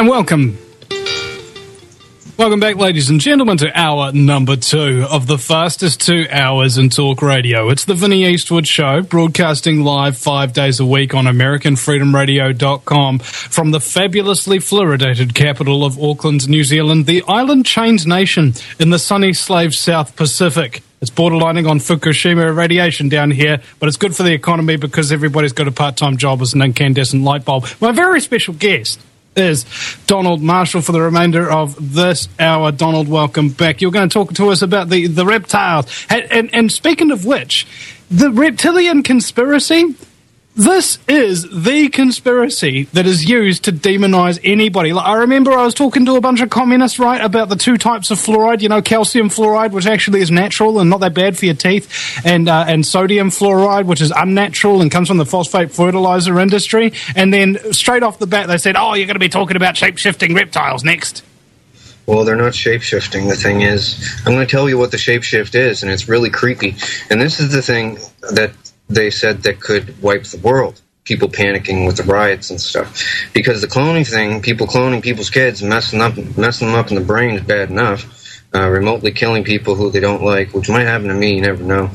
And welcome back, ladies and gentlemen, to hour number 2 of the fastest 2 hours in talk radio. It's the Vinnie Eastwood Show, broadcasting live 5 days a week on AmericanFreedomRadio.com from the fabulously fluoridated capital of Auckland, New Zealand, the island chained nation in the sunny slave South Pacific. It's borderlining on Fukushima irradiation down here, but it's good for the economy because everybody's got a part-time job as an incandescent light bulb. My very special guest is Donald Marshall for the remainder of this hour. Donald, welcome back. You're going to talk to us about the reptiles. And speaking of which, the reptilian conspiracy, this is the conspiracy that is used to demonize anybody. Like, I remember I was talking to a bunch of communists, right, about the 2 types of fluoride, calcium fluoride, which actually is natural and not that bad for your teeth, and sodium fluoride, which is unnatural and comes from the phosphate fertilizer industry. And then straight off the bat, they said, oh, you're going to be talking about shape-shifting reptiles next. Well, they're not shape-shifting. The thing is, I'm going to tell you what the shape-shift is, and it's really creepy. And this is the thing that they said that could wipe the world. People panicking with the riots and stuff. Because the cloning thing, people cloning people's kids, messing them up in the brain is bad enough. Remotely killing people who they don't like, which might happen to me, you never know.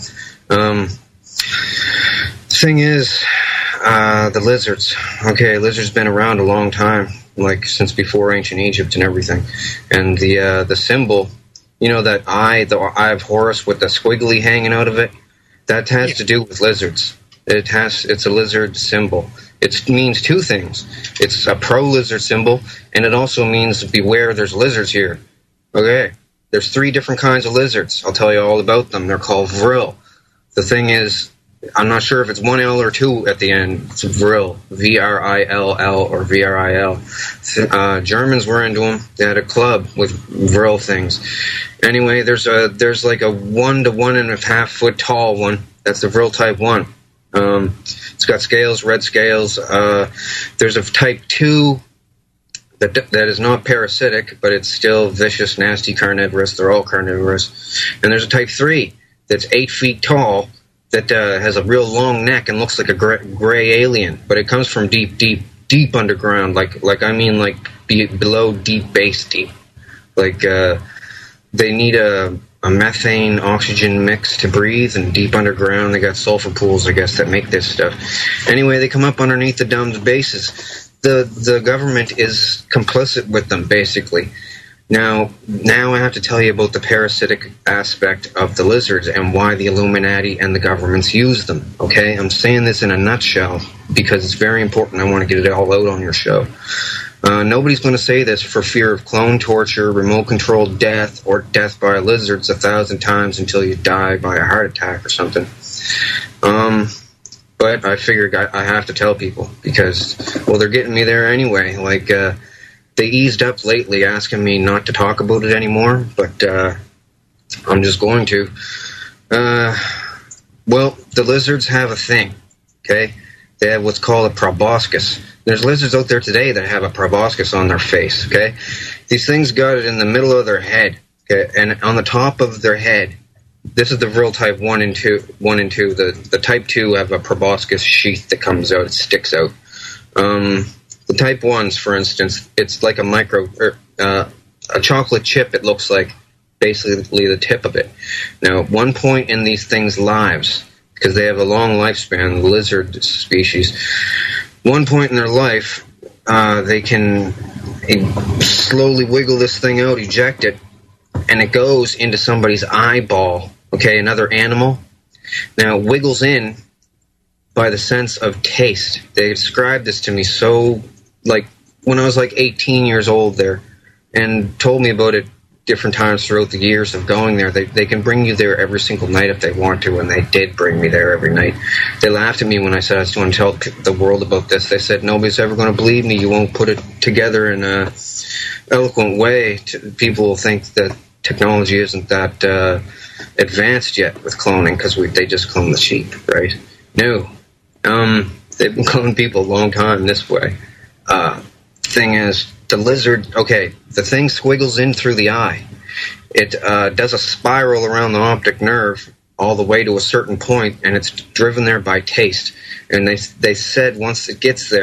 Thing is, the lizards. Okay, lizards been around a long time, like since before ancient Egypt and everything. And the symbol, that eye, the eye of Horus with the squiggly hanging out of it, that has to do with lizards. It's a lizard symbol. It means 2 things. It's a pro-lizard symbol, and it also means beware, there's lizards here. Okay, there's 3 different kinds of lizards. I'll tell you all about them. They're called vril. The thing is, I'm not sure if it's 1 L or 2 at the end. It's vril, V-R-I-L-L or V-R-I-L. Germans were into them. They had a club with vril things. Anyway, there's like a 1 to 1.5 foot tall one. That's the vril type 1. It's got scales, red scales. There's a type 2 that is not parasitic, but it's still vicious, nasty, carnivorous. They're all carnivorous. And there's a type 3 that's 8 feet tall that has a real long neck and looks like a gray alien, but it comes from deep underground, like below deep base deep. Like they need a methane oxygen mix to breathe, and deep underground they got sulfur pools, I guess, that make this stuff. Anyway, they come up underneath the dome's bases. The government is complicit with them, basically. Now I have to tell you about the parasitic aspect of the lizards and why the Illuminati and the governments use them, okay? I'm saying this in a nutshell because it's very important. I want to get it all out on your show. Nobody's going to say this for fear of clone torture, remote-controlled death, or death by lizards 1,000 times until you die by a heart attack or something. But I figured I have to tell people because, well, they're getting me there anyway. Like, they eased up lately asking me not to talk about it anymore, but I'm just going to. Well, the lizards have a thing, okay? They have what's called a proboscis. There's lizards out there today that have a proboscis on their face, okay? These things got it in the middle of their head, okay? And on the top of their head, this is the vril type 1 and 2. The type 2 have a proboscis sheath that comes out, it sticks out. The type 1s, for instance, it's like a chocolate chip, it looks like, basically the tip of it. Now, at one point in these things' lives, because they have a long lifespan, the lizard species, one point in their life, they can slowly wiggle this thing out, eject it, and it goes into somebody's eyeball, okay, another animal. Now, it wiggles in by the sense of taste. They described this to me so, like, when I was like 18 years old there, and told me about it different times throughout the years of going there. They can bring you there every single night if they want to, and they did bring me there every night. They laughed at me when I said I was going to tell the world about this. They said, nobody's ever going to believe me. You won't put it together in a eloquent way. People will think that technology isn't that advanced yet with cloning, because they just clone the sheep, right? No. They've been cloning people a long time this way. Thing is, the lizard, okay, the thing squiggles in through the eye. It does a spiral around the optic nerve all the way to a certain point, and it's driven there by taste. And they said once it gets there,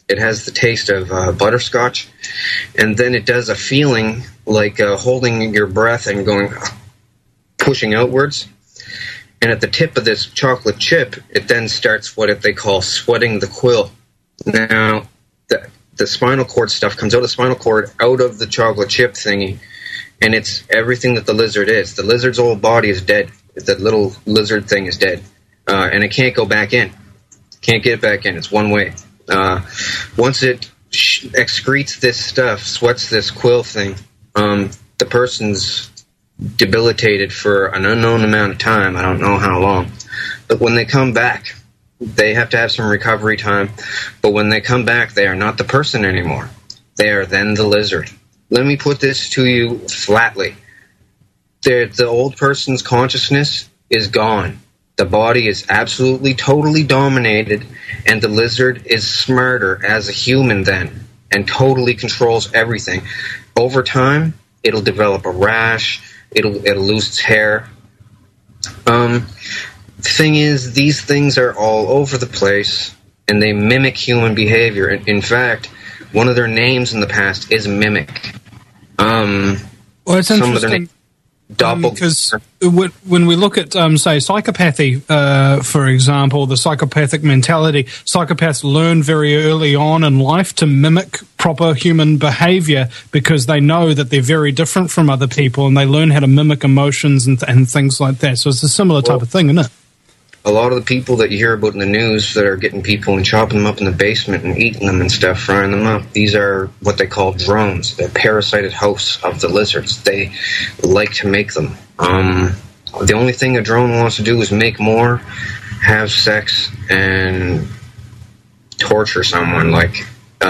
It has the taste of butterscotch, and then it does a feeling like holding your breath and going, pushing outwards. And at the tip of this chocolate chip, it then starts what they call sweating the quill. Now, the spinal cord stuff comes out of the spinal cord, out of the chocolate chip thingy, and it's everything that the lizard is. The lizard's whole body is dead. The little lizard thing is dead, and it can't go back in. Can't get back in. It's one way. Once it excretes this stuff, sweats this quill thing, the person's debilitated for an unknown amount of time. I don't know how long. But when they come back, they have to have some recovery time. But when they come back, they are not the person anymore. They are then the lizard. Let me put this to you flatly. The old person's consciousness is gone. The body is absolutely, totally dominated, and the lizard is smarter as a human then, and totally controls everything. Over time, it'll develop a rash. It'll lose its hair. The thing is, these things are all over the place, and they mimic human behavior. In fact, one of their names in the past is Mimic. Well, it's interesting. Because when we look at, say, psychopathy, for example, the psychopathic mentality, psychopaths learn very early on in life to mimic proper human behavior because they know that they're very different from other people, and they learn how to mimic emotions and things like that. So it's a similar type of thing, isn't it? A lot of the people that you hear about in the news that are getting people and chopping them up in the basement and eating them and stuff, frying them up, these are what they call drones. They're parasited hosts of the lizards. They like to make them. The only thing a drone wants to do is make more, have sex, and torture someone. Like,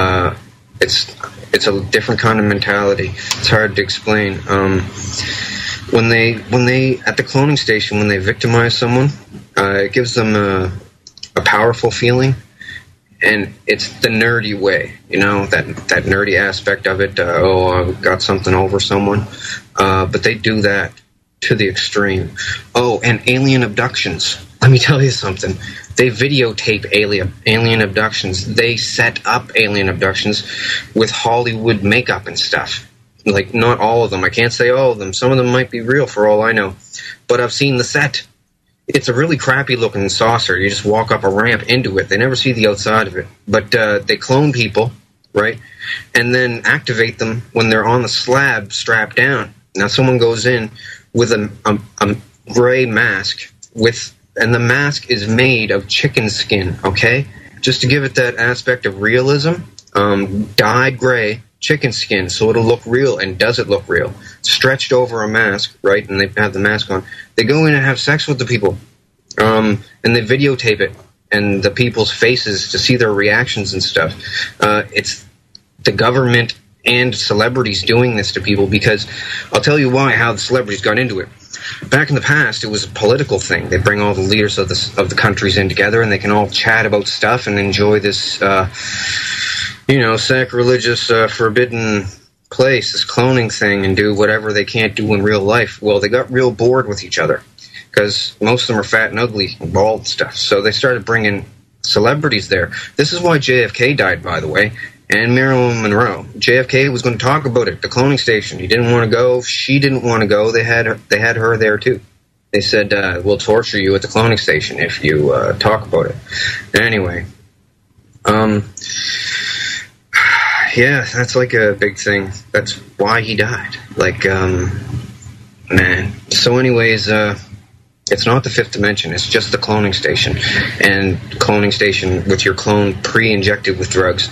it's a different kind of mentality. It's hard to explain. When they at the cloning station, when they victimize someone, it gives them a powerful feeling, and it's the nerdy way, that nerdy aspect of it. I've got something over someone, but they do that to the extreme. Oh, and alien abductions. Let me tell you something. They videotape alien abductions. They set up alien abductions with Hollywood makeup and stuff. Like, not all of them. I can't say all of them. Some of them might be real for all I know. But I've seen the set. It's a really crappy-looking saucer. You just walk up a ramp into it. They never see the outside of it. But they clone people, right? And then activate them when they're on the slab strapped down. Now, someone goes in with a gray mask, and the mask is made of chicken skin, okay? Just to give it that aspect of realism, dyed gray chicken skin, so it'll look real. And does it look real? Stretched over a mask, right? And they have the mask on. They go in and have sex with the people, and they videotape it and the people's faces to see their reactions and stuff. It's the government and celebrities doing this to people, because I'll tell you how the celebrities got into it. Back in the past, it was a political thing. They bring all the leaders of the countries in together, and they can all chat about stuff and enjoy this sacrilegious, forbidden place, this cloning thing, and do whatever they can't do in real life. Well, they got real bored with each other because most of them are fat and ugly and bald and stuff. So they started bringing celebrities there. This is why JFK died, by the way, and Marilyn Monroe. JFK was going to talk about it, the cloning station. He didn't want to go. She didn't want to go. They had her there too. They said, we'll torture you at the cloning station if you talk about it. Anyway, yeah, that's like a big thing. That's why he died. Like, man. So anyways, it's not the fifth dimension. It's just the cloning station. And cloning station with your clone pre-injected with drugs.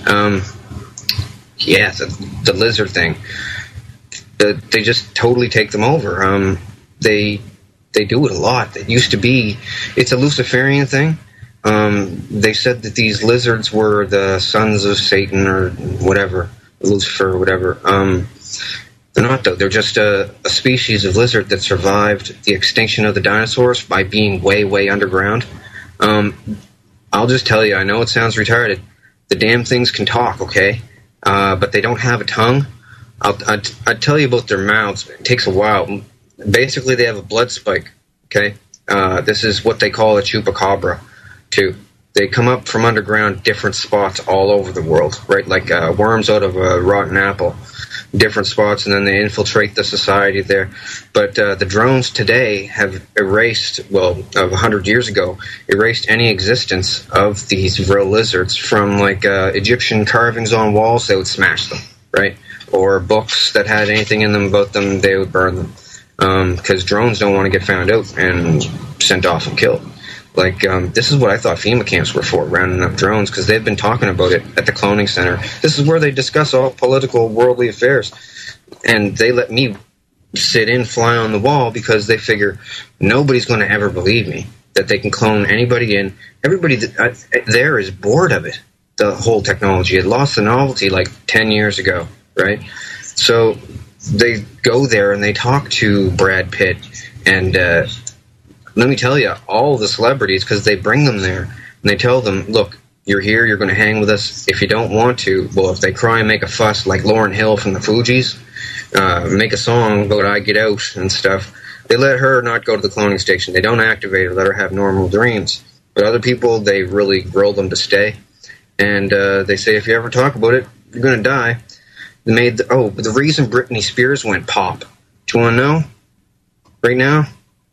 Yeah, the lizard thing. They just totally take them over. They do it a lot. It used to be... It's a Luciferian thing. They said that these lizards were the sons of Satan or whatever, Lucifer or whatever. They're not, though. They're just a species of lizard that survived the extinction of the dinosaurs by being way, way underground. I'll just tell you, I know it sounds retarded. The damn things can talk, okay? But they don't have a tongue. I'll tell you about their mouths. It takes a while. Basically, they have a blood spike, okay? This is what they call a chupacabra. Too. They come up from underground, different spots all over the world, right? Like worms out of a rotten apple, different spots, and then they infiltrate the society there. But the drones today have erased, well, 100 years ago, erased any existence of these real lizards from, like, Egyptian carvings on walls. They would smash them, right? Or books that had anything in them about them, they would burn them. Because drones don't want to get found out and sent off and killed. Like, this is what I thought FEMA camps were for, rounding up drones, because they've been talking about it at the cloning center. This is where they discuss all political, worldly affairs. And they let me sit in, fly on the wall, because they figure nobody's going to ever believe me, that they can clone anybody in. Everybody there is bored of it, the whole technology. It lost the novelty like 10 years ago, right? So they go there and they talk to Brad Pitt and... let me tell you, all the celebrities, because they bring them there, and they tell them, look, you're here, you're going to hang with us. If you don't want to, well, if they cry and make a fuss, like Lauryn Hill from the Fugees, make a song about I Get Out and stuff, they let her not go to the cloning station. They don't activate her, let her have normal dreams. But other people, they really grill them to stay. And they say, if you ever talk about it, you're going to die. But the reason Britney Spears went pop, do you want to know? Right now?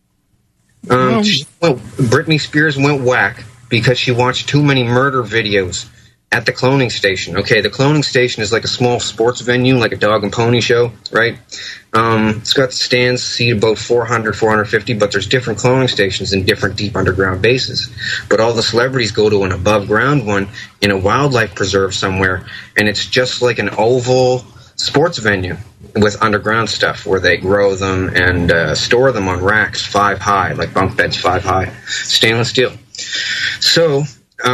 Britney Spears went whack because she watched too many murder videos at the cloning station. Okay, the cloning station is like a small sports venue, like a dog and pony show, right? It's got stands, seat about 400, 450, but there's different cloning stations in different deep underground bases. But all the celebrities go to an above ground one in a wildlife preserve somewhere, and it's just like an oval sports venue with underground stuff where they grow them and store them on racks 5 high, like bunk beds 5 high, stainless steel. So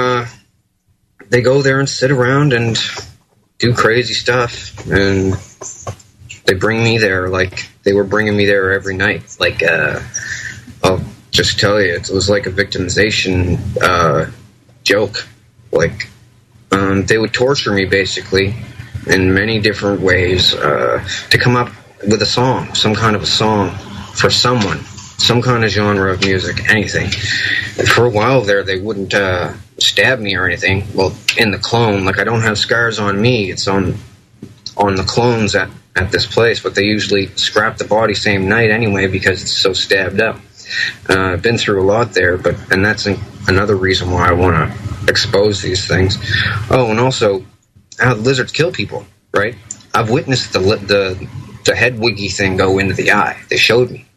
they go there and sit around and do crazy stuff, and they bring me there like they were bringing me there every night. Like, I'll just tell you, it was like a victimization joke. Like, they would torture me, basically, in many different ways, to come up with a song, some kind of a song for someone, some kind of genre of music, anything. For a while there, they wouldn't stab me or anything. Well, in the clone, like, I don't have scars on me, it's on the clones at this place, but they usually scrap the body same night anyway because it's so stabbed up. I've been through a lot there, and that's another reason why I want to expose these things. Oh, and also, how lizards kill people, right? I've witnessed the head wiggy thing go into the eye. They showed me.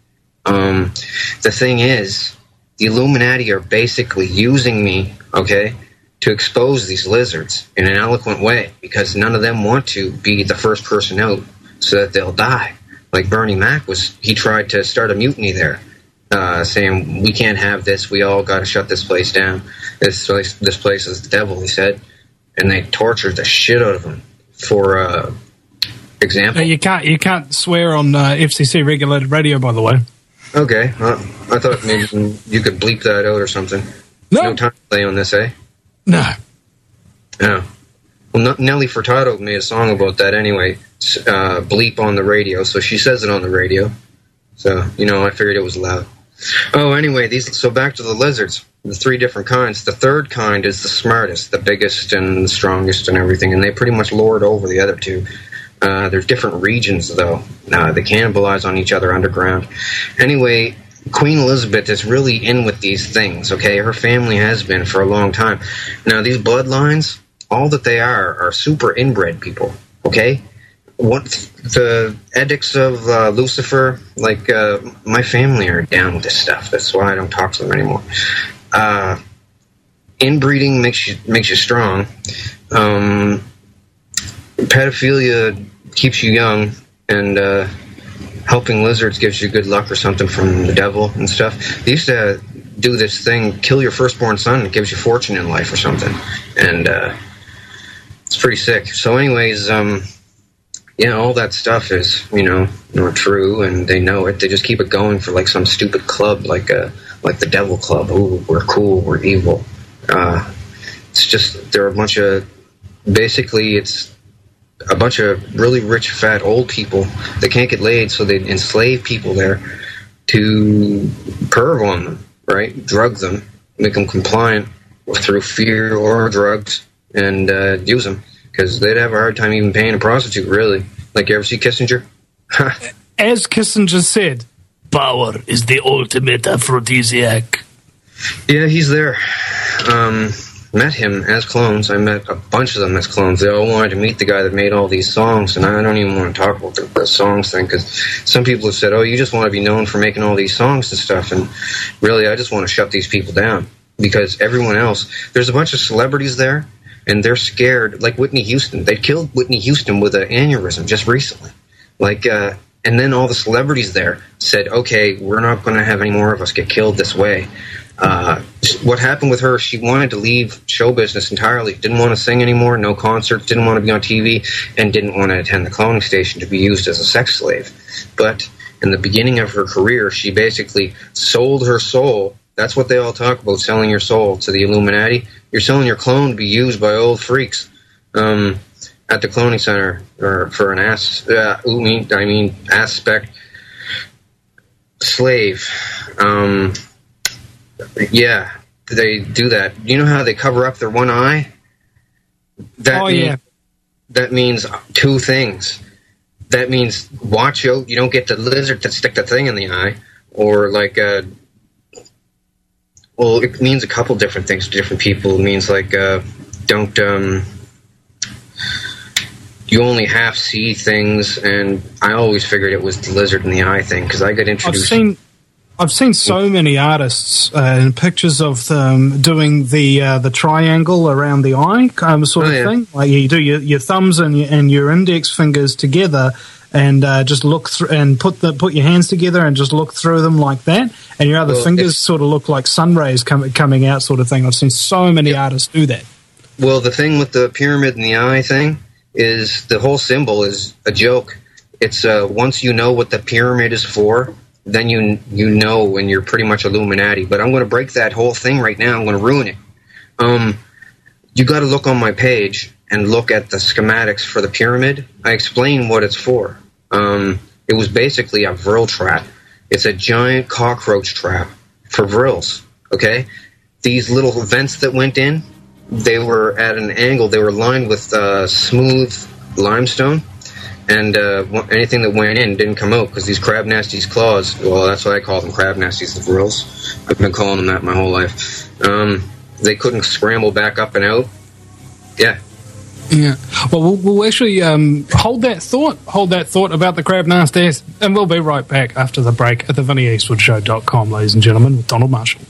The thing is, the Illuminati are basically using me, okay, to expose these lizards in an eloquent way, because none of them want to be the first person out so that they'll die. Like Bernie Mac he tried to start a mutiny there, saying, we can't have this, we all got to shut this place down. This place is the devil, he said. And they tortured the shit out of him. For example, you can't swear on FCC regulated radio, by the way. Okay, I thought maybe you could bleep that out or something. No time to play on this, eh? No. Yeah. Well, Nelly Furtado made a song about that anyway. Bleep on the radio, so she says it on the radio. So I figured it was loud. Oh, anyway, so back to the lizards. The 3 different kinds. The third kind is the smartest, the biggest and the strongest and everything, and they pretty much lord over the other 2. There's different regions, though. They cannibalize on each other underground. Anyway, Queen Elizabeth is really in with these things, okay? Her family has been for a long time. Now, these bloodlines, all that they are super inbred people, okay? What the edicts of Lucifer, like, my family are down with this stuff. That's why I don't talk to them anymore. Inbreeding makes you strong. Pedophilia keeps you young, and helping lizards gives you good luck or something from the devil and stuff. They used to do this thing, kill your firstborn son, it gives you fortune in life or something. And it's pretty sick. So anyways, all that stuff is, not true, and they know it. They just keep it going for like some stupid club, like the Devil Club. Ooh, we're cool, we're evil. It's just, they're a bunch of, basically it's a bunch of really rich, fat, old people that can't get laid, so they enslave people there to perv on them, right? Drug them, make them compliant through fear or drugs and use them, because they'd have a hard time even paying a prostitute, really. Like, you ever see Kissinger? As Kissinger said, power is the ultimate aphrodisiac. Yeah, he's there. Met him as clones. I met a bunch of them as clones. They all wanted to meet the guy that made all these songs, and I don't even want to talk about the songs thing, because some people have said, oh, you just want to be known for making all these songs and stuff, and really, I just want to shut these people down, because everyone else, there's a bunch of celebrities there, and they're scared, like Whitney Houston. They killed Whitney Houston with an aneurysm just recently. Like, and then all the celebrities there said, okay, we're not going to have any more of us get killed this way. What happened with her, she wanted to leave show business entirely, didn't want to sing anymore, no concerts, didn't want to be on TV, and didn't want to attend the cloning station to be used as a sex slave. But in the beginning of her career, she basically sold her soul. That's what they all talk about, selling your soul to the Illuminati. You're selling your clone to be used by old freaks at the cloning center, or for an aspect slave. Yeah, they do that. You know how they cover up their one eye? That means two things. That means watch out, you don't get the lizard to stick the thing in the eye, or like well, it means a couple different things to different people. It means like don't you only half see things, and I always figured it was the lizard in the eye thing, because I got introduced. I've seen so many artists and pictures of them doing the triangle around the eye sort of thing. Like you do your thumbs and your index fingers together, and just look through and put your hands together and just look through them like that, and your other fingers sort of look like sun rays coming out, sort of thing. I've seen so many artists do that. Well, the thing with the pyramid in the eye thing is the whole symbol is a joke. It's once you know what the pyramid is for, then you know when you're pretty much Illuminati. But I'm going to break that whole thing right now. I'm going to ruin it. You got to look on my page and look at the schematics for the pyramid. I explain what it's for. It was basically a vril trap. It's a giant cockroach trap for vrils, okay? These little vents that went in, they were at an angle. They were lined with smooth limestone. And anything that went in didn't come out, because these crab nasties' claws, well, that's what I call them, crab nasties, the vrils. I've been calling them that my whole life. They couldn't scramble back up and out. Yeah. Yeah. Well, we'll actually hold that thought about the crab nasties, and we'll be right back after the break at the VinnyEastwoodShow.com, ladies and gentlemen, with Donald Marshall.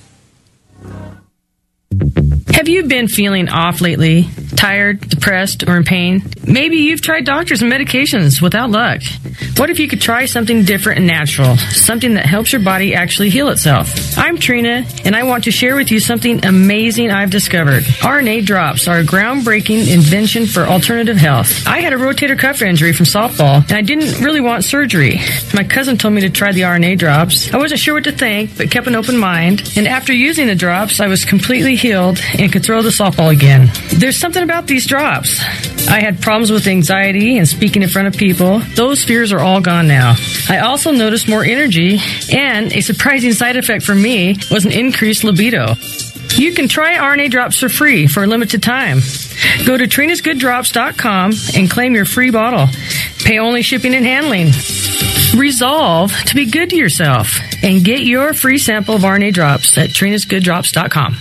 Have you been feeling off lately? Tired, depressed, or in pain? Maybe you've tried doctors and medications without luck. What if you could try something different and natural? Something that helps your body actually heal itself. I'm Trina, and I want to share with you something amazing I've discovered. RNA drops are a groundbreaking invention for alternative health. I had a rotator cuff injury from softball, and I didn't really want surgery. My cousin told me to try the RNA drops. I wasn't sure what to think, but kept an open mind. And after using the drops, I was completely healed and could throw the softball again. There's something about these drops. I had problems with anxiety and speaking in front of people. Those fears are all gone now. I also noticed more energy, and a surprising side effect for me was an increased libido. You can try RNA drops for free for a limited time. Go to TrinasGoodDrops.com and claim your free bottle. Pay only shipping and handling. Resolve to be good to yourself and get your free sample of RNA drops at TrinasGoodDrops.com.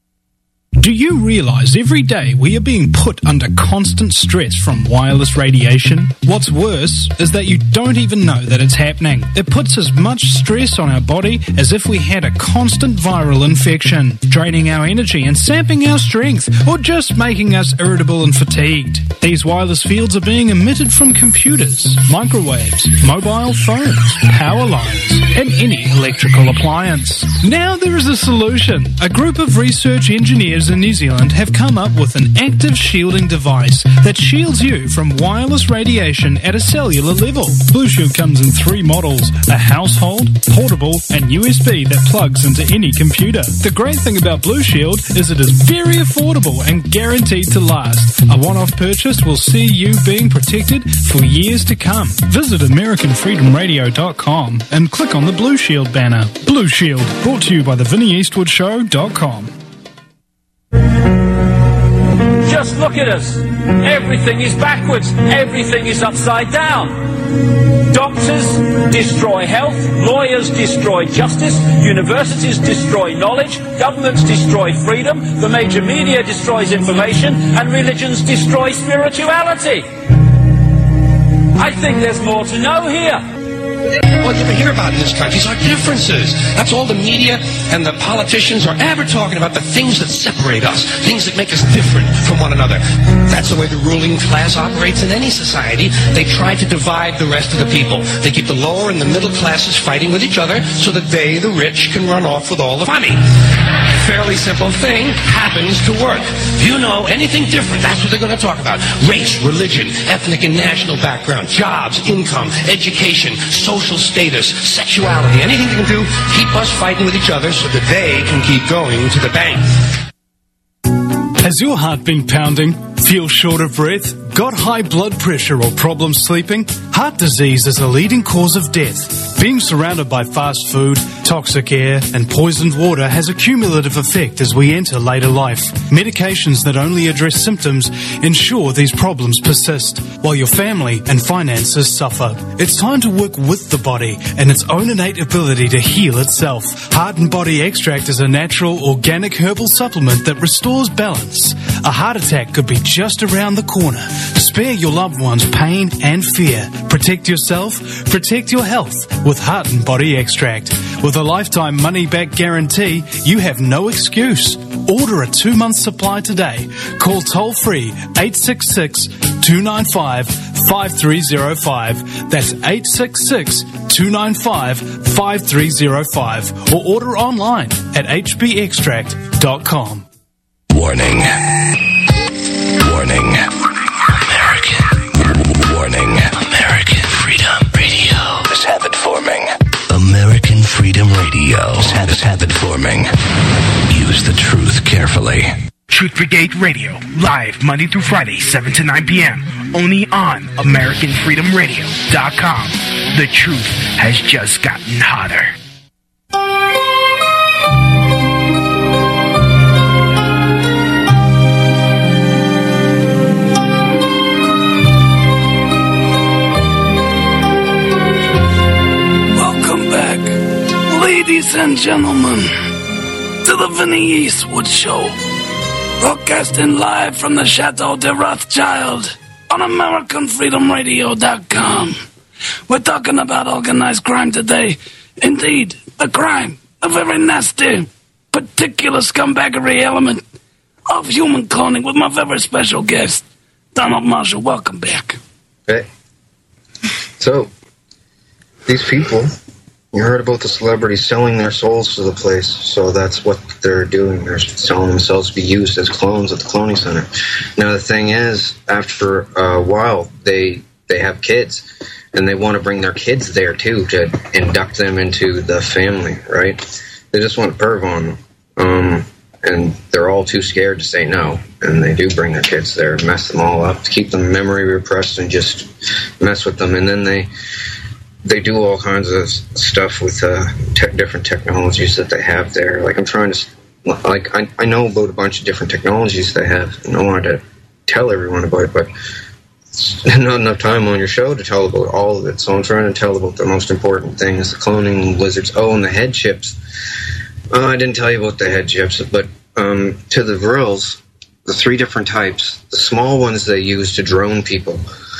Do you realize every day we are being put under constant stress from wireless radiation? What's worse is that you don't even know that it's happening. It puts as much stress on our body as if we had a constant viral infection, draining our energy and sapping our strength, or just making us irritable and fatigued. These wireless fields are being emitted from computers, microwaves, mobile phones, power lines, and any electrical appliance. Now there is a solution. A group of research engineers in New Zealand have come up with an active shielding device that shields you from wireless radiation at a cellular level. Blue Shield comes in 3 models: a household, portable, and USB that plugs into any computer. The great thing about Blue Shield is it is very affordable and guaranteed to last. A one-off purchase will see you being protected for years to come. Visit AmericanFreedomRadio.com and click on the Blue Shield banner. Blue Shield, brought to you by the VinnyEastwoodShow.com. Look at us. Everything is backwards. Everything is upside down. Doctors destroy health, lawyers destroy justice, universities destroy knowledge, governments destroy freedom, the major media destroys information, and religions destroy spirituality. I think there's more to know here. All you ever hear about in this country is our differences. That's all the media and the politicians are ever talking about, the things that separate us, things that make us different from one another. That's the way the ruling class operates in any society. They try to divide the rest of the people. They keep the lower and the middle classes fighting with each other so that they, the rich, can run off with all the money. Fairly simple thing happens to work. If you know anything different, that's what they're going to talk about. Race, religion, ethnic and national background, jobs, income, education, social status, sexuality, anything they can do, keep us fighting with each other so that they can keep going to the bank. Has your heart been pounding? Feel short of breath? Got high blood pressure or problems sleeping? Heart disease is a leading cause of death. Being surrounded by fast food, toxic air and poisoned water has a cumulative effect as we enter later life. Medications that only address symptoms ensure these problems persist, while your family and finances suffer. It's time to work with the body and its own innate ability to heal itself. Heart and Body Extract is a natural, organic herbal supplement that restores balance. A heart attack could be just around the corner. Spare your loved ones pain and fear. Protect yourself, protect your health with Heart and Body Extract. With a lifetime money-back guarantee, you have no excuse. Order a 2-month supply today. Call toll-free 866-295-5305. That's 866-295-5305. Or order online at hbextract.com. Warning. Warning. American. Warning. American Freedom Radio is habit forming. American Freedom Radio is habit forming. Use the truth carefully. Truth Brigade Radio, live Monday through Friday, 7 to 9 p.m. Only on AmericanFreedomRadio.com. The truth has just gotten hotter. Ladies and gentlemen, to the Vinny Eastwood Show, broadcasting live from the Chateau de Rothschild on AmericanFreedomRadio.com. We're talking about organized crime today. Indeed, the crime, a very nasty, particular scumbaggery element of human cloning with my very special guest, Donald Marshall. Welcome back. Hey. So, these people... You heard about the celebrities selling their souls to the place, so that's what they're doing. They're selling themselves to be used as clones at the cloning center. Now, the thing is, after a while, they have kids, and they want to bring their kids there, too, to induct them into the family, right? They just want to perv on them, and they're all too scared to say no, and they do bring their kids there, mess them all up, to keep them memory repressed and just mess with them, and then they do all kinds of stuff with different technologies that they have there. Like, I'm trying to... Like, I know about a bunch of different technologies they have, and I wanted to tell everyone about it, but there's not enough time on your show to tell about all of it, so I'm trying to tell about the most important things, the cloning lizards. Oh, and the head chips. I didn't tell you about the head chips, but to the grills, the 3 different types, the small ones they use to drone people,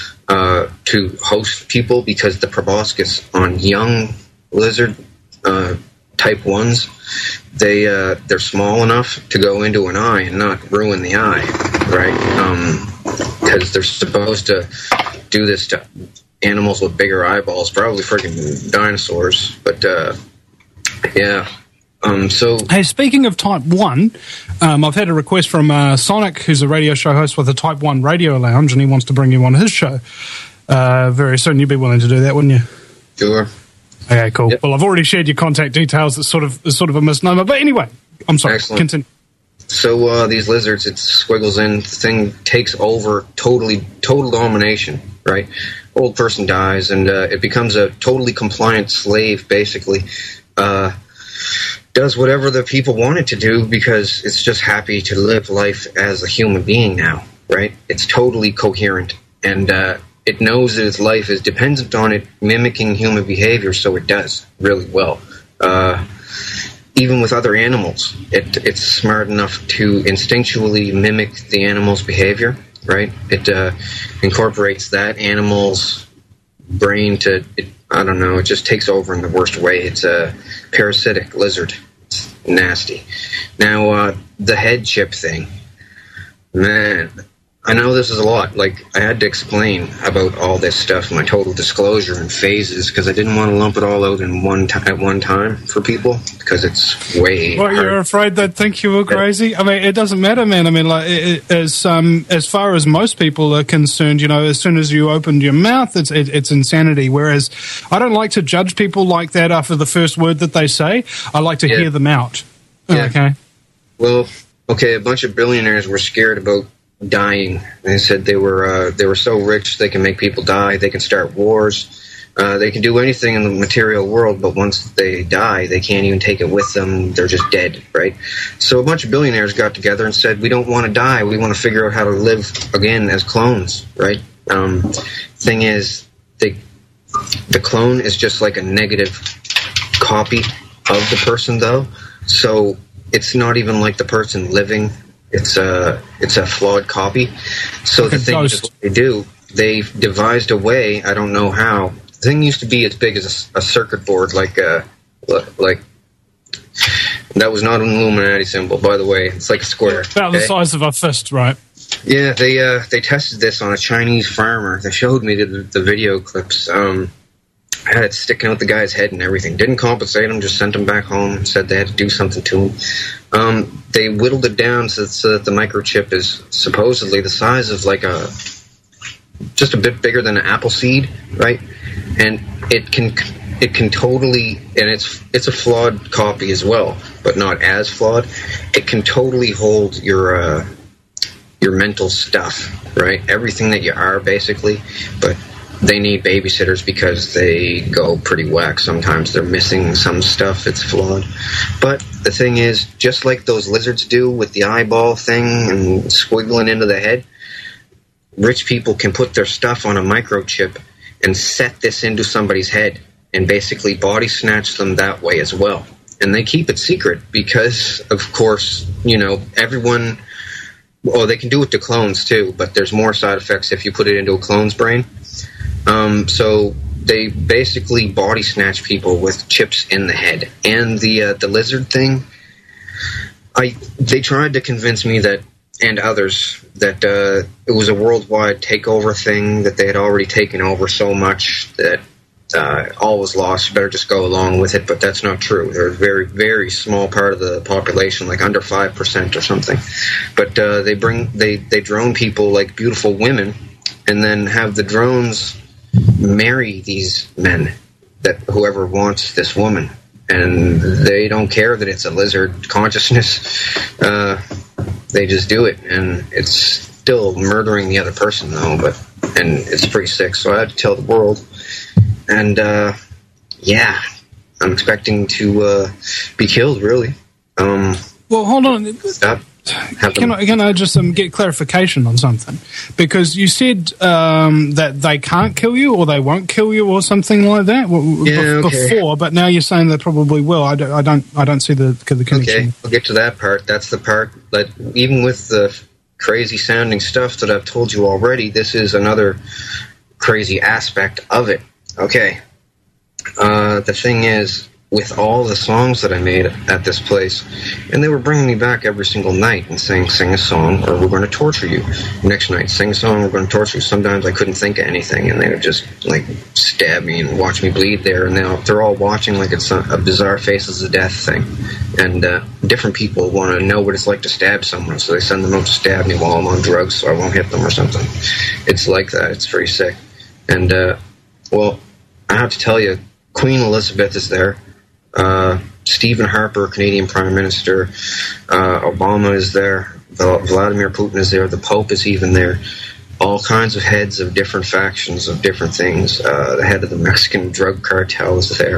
to host people, because the proboscis on young lizard type 1s, they're small enough to go into an eye and not ruin the eye, right? Because they're supposed to do this to animals with bigger eyeballs, probably freaking dinosaurs, but yeah. So, hey, speaking of Type 1, I've had a request from Sonic, who's a radio show host with the Type 1 Radio Lounge, and he wants to bring you on his show very soon. You'd be willing to do that, wouldn't you? Sure. Okay, cool. Yep. Well, I've already shared your contact details. It's sort of a misnomer. But anyway, I'm sorry. Excellent. Continue. So these lizards, it squiggles in, the thing takes over, total domination, right? Old person dies, and it becomes a totally compliant slave, basically. Does whatever the people want it to do because it's just happy to live life as a human being now, right? It's totally coherent, and it knows that its life is dependent on it mimicking human behavior, so it does really well. Even with other animals, it's smart enough to instinctually mimic the animal's behavior, right? It incorporates that animal's brain to, I don't know, it just takes over in the worst way. It's a parasitic lizard. It's nasty. Now, the head chip thing. Man, I know this is a lot. Like, I had to explain about all this stuff, my total disclosure and phases, because I didn't want to lump it all out in at one time for people, because it's way Well, you're afraid they'd think you were crazy? I mean, it doesn't matter, man. I mean, like, as far as most people are concerned, you know, as soon as you opened your mouth, it's insanity. Whereas I don't like to judge people like that after the first word that they say. I like to hear them out. Yeah. Okay. Well, okay, a bunch of billionaires were scared about dying. They said they were so rich they can make people die, they can start wars, they can do anything in the material world, but once they die, they can't even take it with them. They're just dead, right? So a bunch of billionaires got together and said, we don't want to die, we want to figure out how to live again as clones, right? Thing is, the clone is just like a negative copy of the person, though, so it's not even like the person living. It's a flawed copy. So the thing is, what they do, they've devised a way, I don't know how. The thing used to be as big as a circuit board, like that was not an Illuminati symbol, by the way. It's like a square. About the size of a fist, right? Yeah, they tested this on a Chinese farmer. They showed me the video clips. I had it sticking out the guy's head and everything. Didn't compensate him, just sent him back home, said they had to do something to him. They whittled it down so that the microchip is supposedly the size of like just a bit bigger than an apple seed, right? And it can totally, and it's a flawed copy as well, but not as flawed. It can totally hold your mental stuff, right? Everything that you are, basically, but they need babysitters because they go pretty whack sometimes. They're missing some stuff. It's flawed. But the thing is, just like those lizards do with the eyeball thing and squiggling into the head, rich people can put their stuff on a microchip and set this into somebody's head and basically body snatch them that way as well. And they keep it secret because, of course, you know, everyone... Well, they can do it to clones too, but there's more side effects if you put it into a clone's brain. So they basically body snatch people with chips in the head. And the lizard thing, they tried to convince me that, and others, that it was a worldwide takeover thing, that they had already taken over so much that all was lost. You better just go along with it, but that's not true. They're a very, very small part of the population, like under 5% or something. But they drone people like beautiful women, and then have the drones marry these men, that whoever wants this woman, and they don't care that it's a lizard consciousness. They just do it, and it's still murdering the other person though, and it's pretty sick. So I had to tell the world, and yeah, I'm expecting to be killed, really. Well, hold on. Can I just get clarification on something? Because you said that they can't kill you or they won't kill you or something like that before, but now you're saying they probably will. I don't see the connection. Okay, I'll get to that part. That's the part that even with the crazy sounding stuff that I've told you already, this is another crazy aspect of it. Okay, the thing is, with all the songs that I made at this place, and they were bringing me back every single night and saying, sing a song or we're going to torture you. Next night, sing a song, we're going to torture you. Sometimes I couldn't think of anything, and they would just like stab me and watch me bleed there. And now they're all watching like it's a bizarre Faces of Death thing. And different people want to know what it's like to stab someone, so they send them out to stab me while I'm on drugs so I won't hit them or something. It's like that. It's very sick. And, well, I have to tell you, Queen Elizabeth is there. Stephen Harper, Canadian Prime Minister, Obama is there, Vladimir Putin is there, the Pope is even there, all kinds of heads of different factions of different things. The head of the Mexican drug cartel is there,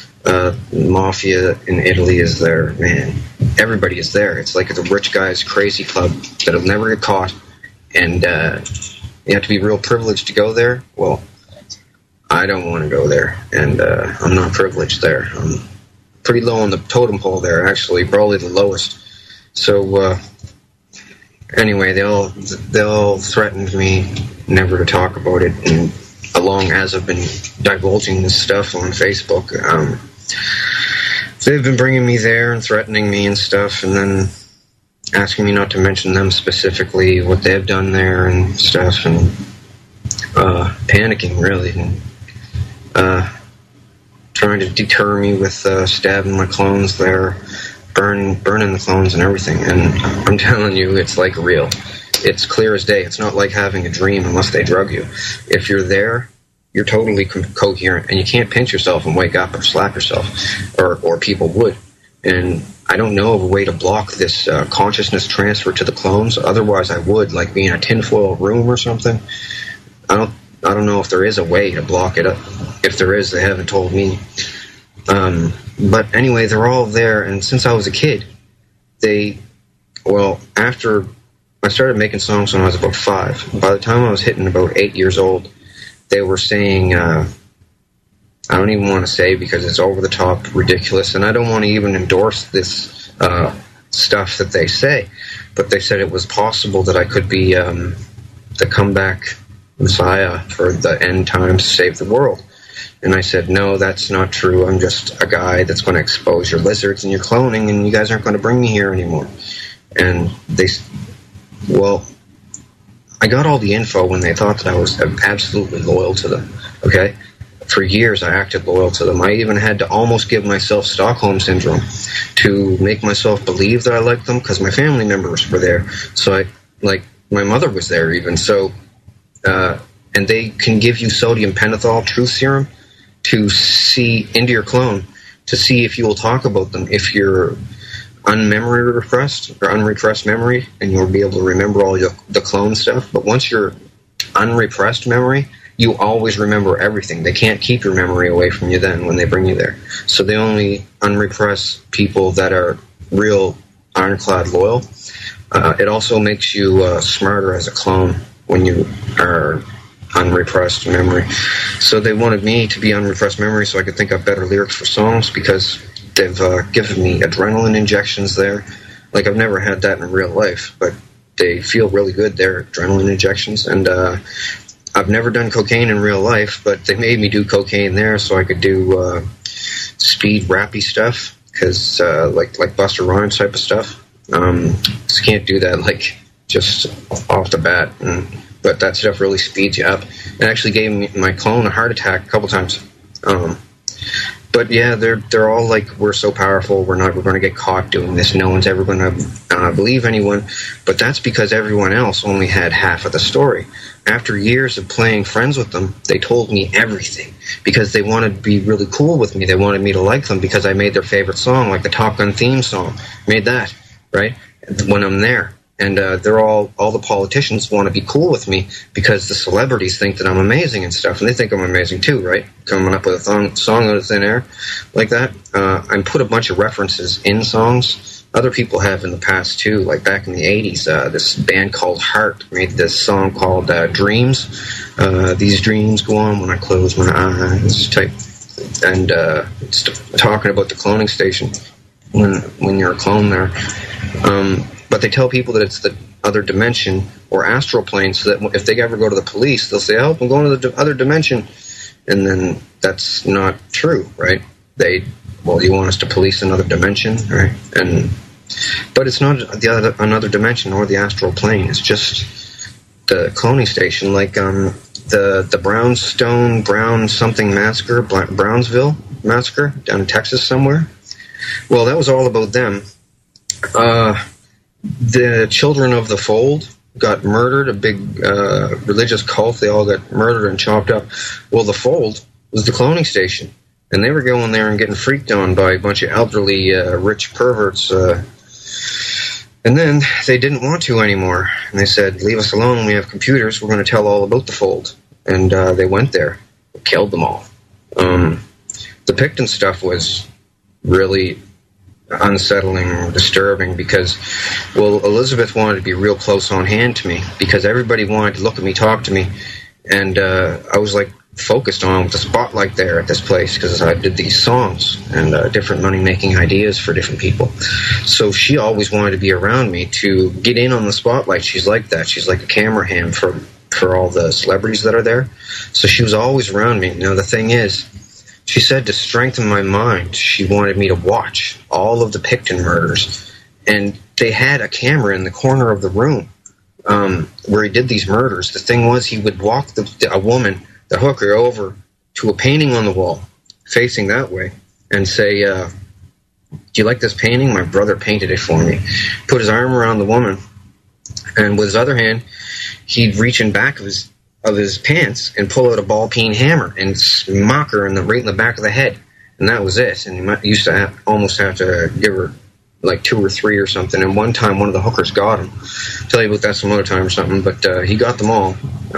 Mafia in Italy is there, man, everybody is there. It's like the rich guy's crazy club that'll never get caught, and you have to be real privileged to go there. Well, I don't want to go there, and I'm not privileged there. I'm pretty low on the totem pole there, actually, probably the lowest. So anyway, they all threatened me never to talk about it, and along as I've been divulging this stuff on Facebook, they've been bringing me there and threatening me and stuff, and then asking me not to mention them specifically, what they've done there and stuff, and panicking, really, and trying to deter me with stabbing my clones there, burning the clones and everything. And I'm telling you, it's like real. It's clear as day. It's not like having a dream unless they drug you. If you're there, you're totally coherent, and you can't pinch yourself and wake up or slap yourself, or people would. And I don't know of a way to block this consciousness transfer to the clones. Otherwise, I would, like be in a tinfoil room or something. I don't know if there is a way to block it up. If there is, they haven't told me. But anyway, they're all there, and since I was a kid, after I started making songs when I was about 5. By the time I was hitting about 8 years old, they were saying, I don't even want to say because it's over the top ridiculous, and I don't want to even endorse this stuff that they say, but they said it was possible that I could be the comeback Messiah for the end times to save the world. And I said, no, that's not true. I'm just a guy that's going to expose your lizards and your cloning, and you guys aren't going to bring me here anymore. And I got all the info when they thought that I was absolutely loyal to them, okay? For years, I acted loyal to them. I even had to almost give myself Stockholm Syndrome to make myself believe that I liked them, because my family members were there. So my mother was there even. So, and they can give you sodium pentothal truth serum to see into your clone, to see if you will talk about them, if you're unmemory repressed or unrepressed memory, and you'll be able to remember all the clone stuff. But once you're unrepressed memory, you always remember everything. They can't keep your memory away from you then when they bring you there. So they only unrepress people that are real ironclad loyal. It also makes you smarter as a clone when you are unrepressed memory. So they wanted me to be unrepressed memory so I could think up better lyrics for songs, because they've given me adrenaline injections there. Like, I've never had that in real life, but they feel really good. They're adrenaline injections. And I've never done cocaine in real life, but they made me do cocaine there so I could do speed rappy stuff, because like Busta Rhymes type of stuff. Just can't do that like just off the bat. But that stuff really speeds you up. It actually gave my clone a heart attack a couple times. But yeah, they're all like, we're so powerful, we're going to get caught doing this. No one's ever going to believe anyone. But that's because everyone else only had half of the story. After years of playing friends with them, they told me everything because they wanted to be really cool with me. They wanted me to like them because I made their favorite song, like the Top Gun theme song. Made that, right? When I'm there. And they're all the politicians want to be cool with me because the celebrities think that I'm amazing and stuff, and they think I'm amazing too, right? Coming up with a song out of thin air like that. I put a bunch of references in songs. Other people have in the past too, like back in the 80s, this band called Heart made this song called Dreams. These dreams go on when I close my eyes type. And it's talking about the cloning station when you're a clone there. But they tell people that it's the other dimension or astral plane, so that if they ever go to the police, they'll say, oh, I'm going to the other dimension. And then that's not true, right? You want us to police another dimension, right? But it's not another dimension or the astral plane. It's just the cloning station, like the Brown something massacre, Brownsville massacre down in Texas somewhere. Well, that was all about them. The Children of the Fold got murdered, a big religious cult. They all got murdered and chopped up. Well, the Fold was the cloning station, and they were going there and getting freaked on by a bunch of elderly, rich perverts. And then they didn't want to anymore, and they said, leave us alone, we have computers, we're going to tell all about the Fold. And they went there, killed them all. The Picton stuff was really unsettling or disturbing because, well, Elizabeth wanted to be real close on hand to me because everybody wanted to look at me, talk to me, and I was like focused on with the spotlight there at this place because I did these songs and different money-making ideas for different people. So she always wanted to be around me to get in on the spotlight. She's like that. She's like a camera hand for all the celebrities that are there. So she was always around me. Now, the thing is, she said to strengthen my mind, she wanted me to watch all of the Picton murders. And they had a camera in the corner of the room where he did these murders. The thing was, he would walk a woman, the hooker, over to a painting on the wall, facing that way, and say, do you like this painting? My brother painted it for me. Put his arm around the woman, and with his other hand, he'd reach in back of his pants and pull out a ball-peen hammer and smack her right in the back of the head. And that was it. And he used to almost have to give her like 2 or 3 or something. And one time, one of the hookers got him. I'll tell you about that some other time or something. But he got them all.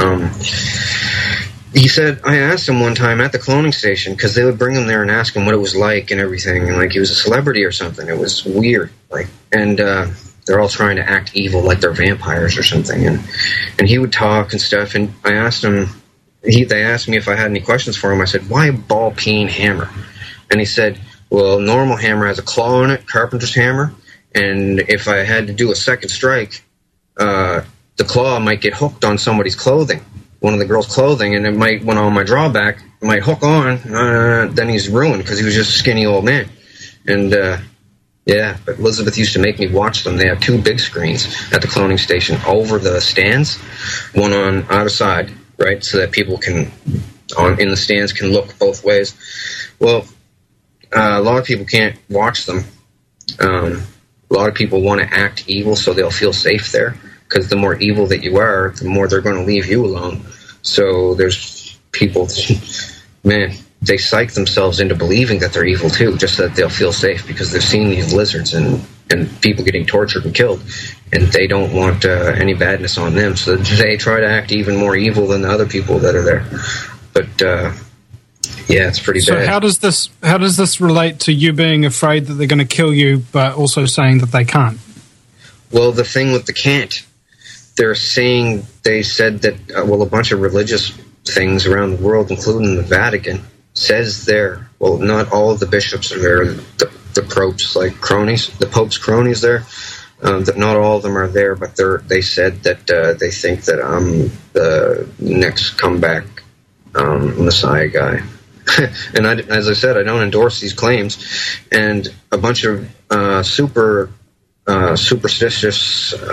He said, I asked him one time at the cloning station, because they would bring him there and ask him what it was like and everything. And like he was a celebrity or something. It was weird. And they're all trying to act evil like they're vampires or something. And he would talk and stuff. And I asked him, they asked me if I had any questions for him. I said, why a ball-peen hammer? And he said, well, normal hammer has a claw on it, carpenter's hammer. And if I had to do a second strike, the claw might get hooked on somebody's clothing, one of the girls' clothing, and it might, when on my drawback, it might hook on. Then he's ruined because he was just a skinny old man. And, yeah, but Elizabeth used to make me watch them. They have 2 big screens at the cloning station over the stands, one on either side, right, so that people in the stands can look both ways. Well, a lot of people can't watch them. A lot of people want to act evil so they'll feel safe there, because the more evil that you are, the more they're going to leave you alone. So there's people, man, they psych themselves into believing that they're evil too, just so that they'll feel safe, because they've seen these lizards and people getting tortured and killed, and they don't want any badness on them, so they try to act even more evil than the other people that are there. But yeah, it's pretty bad. So how does this relate to you being afraid that they're going to kill you, but also saying that they can't? Well, the thing with the can't, they said that a bunch of religious things around the world, including the Vatican, says there, well, not all of the bishops are there, the popes, like cronies, the Pope's cronies there, that not all of them are there, but they said that they think that I'm the next comeback Messiah guy. And as I said, I don't endorse these claims, and a bunch of super superstitious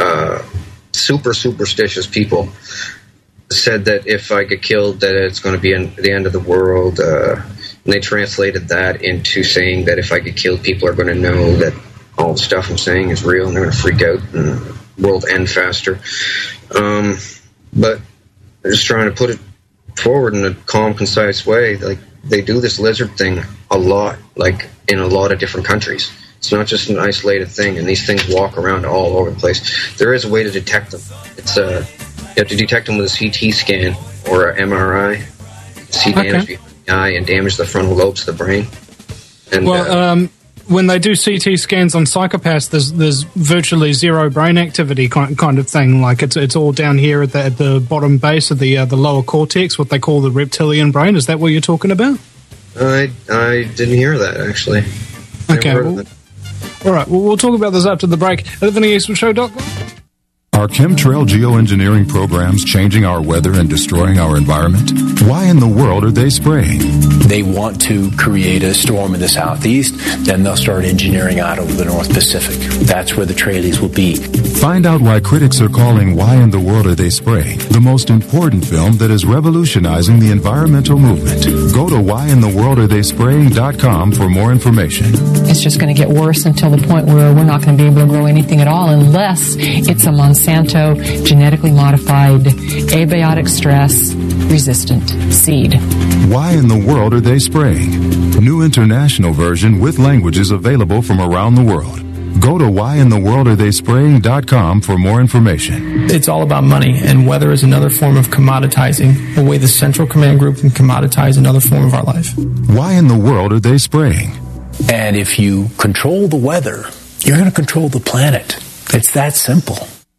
people said that if I get killed, that it's going to be the end of the world. And they translated that into saying that if I get killed, people are going to know that all the stuff I'm saying is real, and they're going to freak out and the world end faster. But they're just trying to put it forward in a calm, concise way. Like, they do this lizard thing a lot, like in a lot of different countries. It's not just an isolated thing, and these things walk around all over the place. There is a way to detect them. It's you have to detect them with a CT scan or an MRI. See damage behind the eye and damage the frontal lobes of the brain. And, when they do CT scans on psychopaths, there's virtually zero brain activity kind of thing. Like it's all down here at the bottom base of the lower cortex, what they call the reptilian brain. Is that what you're talking about? I didn't hear that, actually. Okay. All right. Well, we'll talk about this after the break at theVinnyEastwoodshow.com. Are chemtrail geoengineering programs changing our weather and destroying our environment? Why in the world are they spraying? They want to create a storm in the southeast, then they'll start engineering out over the North Pacific. That's where the trailies will be. Find out why critics are calling Why in the World Are They Spraying the most important film that is revolutionizing the environmental movement. Go to whyintheworldaretheyspraying.com for more information. It's just going to get worse until the point where we're not going to be able to grow anything at all unless it's a Monsanto genetically modified, abiotic stress resistant seed. Why in the world are they spraying? New international version with languages available from around the world. Go to whyintheworldaretheyspraying.com for more information. It's all about money, and weather is another form of commoditizing, the way the Central Command Group can commoditize another form of our life. Why in the world are they spraying? And if you control the weather, you're going to control the planet. It's that simple.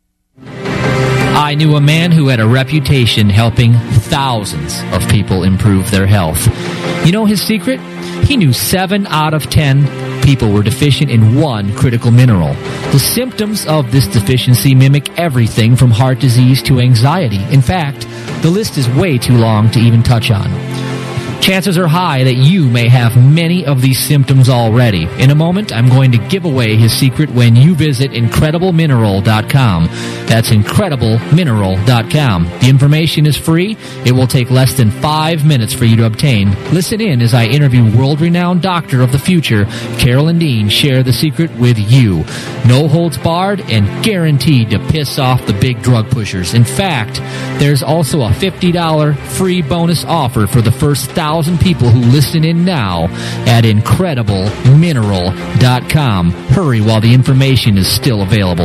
I knew a man who had a reputation helping thousands of people improve their health. You know his secret? He knew 7 out of 10 people were deficient in one critical mineral. The symptoms of this deficiency mimic everything from heart disease to anxiety. In fact, the list is way too long to even touch on. Chances are high that you may have many of these symptoms already. In a moment, I'm going to give away his secret when you visit IncredibleMineral.com. That's IncredibleMineral.com. The information is free. It will take less than 5 minutes for you to obtain. Listen in as I interview world-renowned doctor of the future, Carolyn Dean, share the secret with you. No holds barred and guaranteed to piss off the big drug pushers. In fact, there's also a $50 free bonus offer for the first 1,000 people who listen in now at IncredibleMineral.com. Hurry while the information is still available.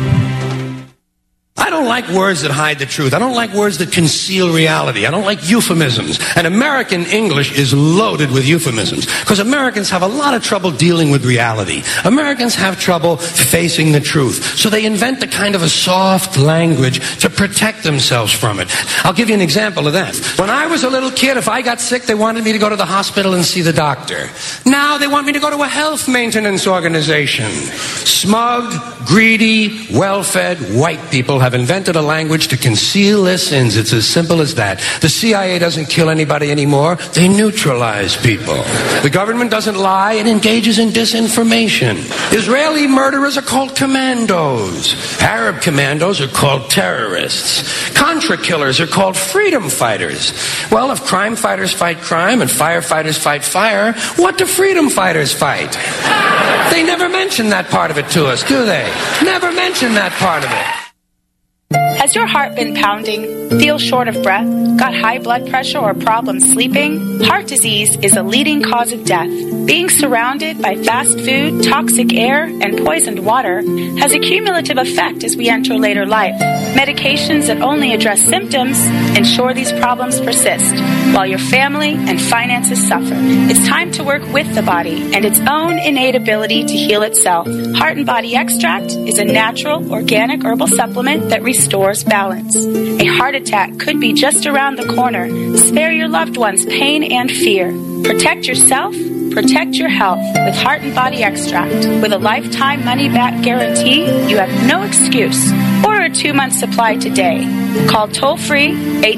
I don't like words that hide the truth. I don't like words that conceal reality. I don't like euphemisms. And American English is loaded with euphemisms because Americans have a lot of trouble dealing with reality. Americans have trouble facing the truth. So they invent a kind of a soft language to protect themselves from it. I'll give you an example of that. When I was a little kid, if I got sick, they wanted me to go to the hospital and see the doctor. Now they want me to go to a health maintenance organization. Smug, greedy, well-fed white people have invented a language to conceal their sins. It's as simple as that. The CIA doesn't kill anybody anymore. They neutralize people. The government doesn't lie. It engages in disinformation. Israeli murderers are called commandos. Arab commandos are called terrorists. Contra killers are called freedom fighters. Well, if crime fighters fight crime and firefighters fight fire, what do freedom fighters fight? They never mention that part of it to us, do they? Never mention that part of it. Has your heart been pounding? Feel short of breath? Got high blood pressure or problems sleeping? Heart disease is a leading cause of death. Being surrounded by fast food, toxic air, and poisoned water has a cumulative effect as we enter later life. Medications that only address symptoms ensure these problems persist, while your family and finances suffer. It's time to work with the body and its own innate ability to heal itself. Heart and Body Extract is a natural, organic herbal supplement that restores balance. A heart attack could be just around the corner. Spare your loved ones pain and fear. Protect yourself. Protect your health with Heart and Body Extract. With a lifetime money-back guarantee, you have no excuse. Order a 2-month supply today. Call toll-free